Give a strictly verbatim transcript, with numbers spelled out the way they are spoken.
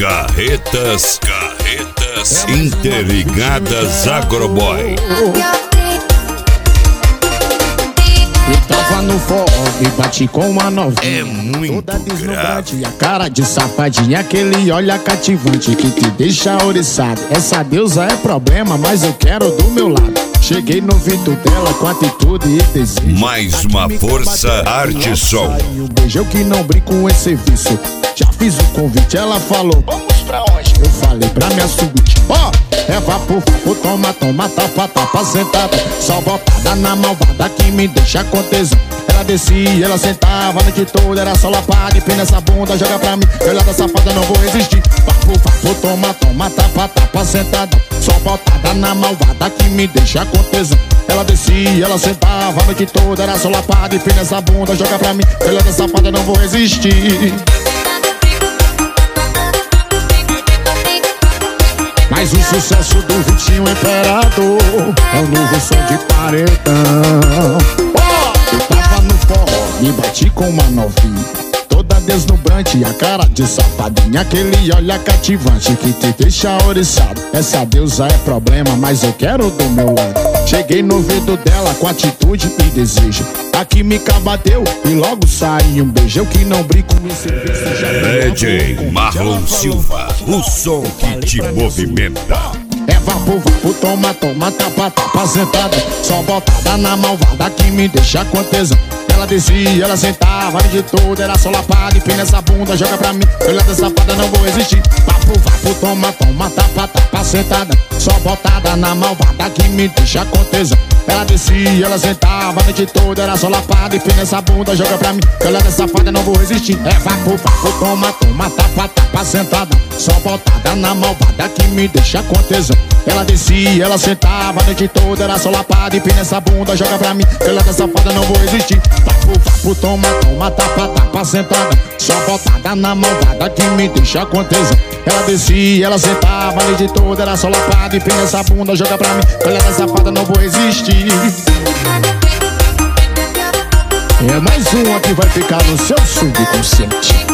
Carretas, carretas interligadas Agroboy. Eu tava no forró e bati com uma novinha. É muito toda deslumbrante, grave. a cara de safadinha, aquele olhar cativante que te deixa ouriçado. Essa deusa é problema, mas eu quero do meu lado. Cheguei no ouvido dela com atitude e desejo. Mais uma força Arte Som. Um beijo, eu que não brinco com esse serviço. Já fiz o convite, ela falou: vamos pra onde? Eu falei pra minha suíte. Ó, oh, é vapor, vapor, toma, toma, tapa, tapa, sentada. Só botada na malvada que me deixa com tesão. Ela descia, ela sentava a noite toda, era só lapada. Empina essa bunda, joga pra mim. Olhada safada, não vou resistir. Vapor, vapor, toma, toma, tapa, tapa, sentada. Só botada na malvada que me deixa com tesão. Ela descia, ela sentava a noite toda, era só lapada. Empina essa bunda, joga pra mim. Olhada safada, não vou resistir. Mas o sucesso do Vitinho Imperador é o novo som de paredão. Oh! Eu tava no forró, me bati com uma novinha, toda deslumbrante, a cara de safadinha, aquele olhar cativante que te deixa ouriçado. Essa deusa é problema, mas eu quero do meu lado. Cheguei no ouvido dela com atitude e desejo. Aqui me cabateu e logo sai um beijo. Eu que não brinco em serviço. D J Marlon Silva, o som que te movimenta. É vapor, vapor, toma, toma, tapa, tapa, sentada. Só botada na malvada que me deixa com tesão. Ela descia, ela sentava, a noite toda, era só lapada. Empina essa bunda, joga pra mim. Olhada safada, não vou resistir. Vapor, vapor, toma, toma, tapa, tapa, sentada. Só botada na malvada que me deixa com tesão. Ela descia, ela sentava, a noite toda, era só lapada. Empina essa bunda, joga pra mim. Olhada safada, não vou resistir. É vapor, vapor, toma, toma, tapa, tapa, sentada. Só botada na malvada que me deixa com tesão. Ela descia, ela sentava, a noite toda, era só lapada. Empina essa bunda, joga pra mim. Olhada safada, não vou resistir. Vapo, vapo, toma, toma, tapa, tapa, sentada. Só botada na malvada que me deixa com tesão. Ela descia, ela sentava, a noite toda, era só lapada. Empina essa bunda, joga pra mim. Olhada safada, não vou resistir. É mais uma que vai ficar no seu subconsciente.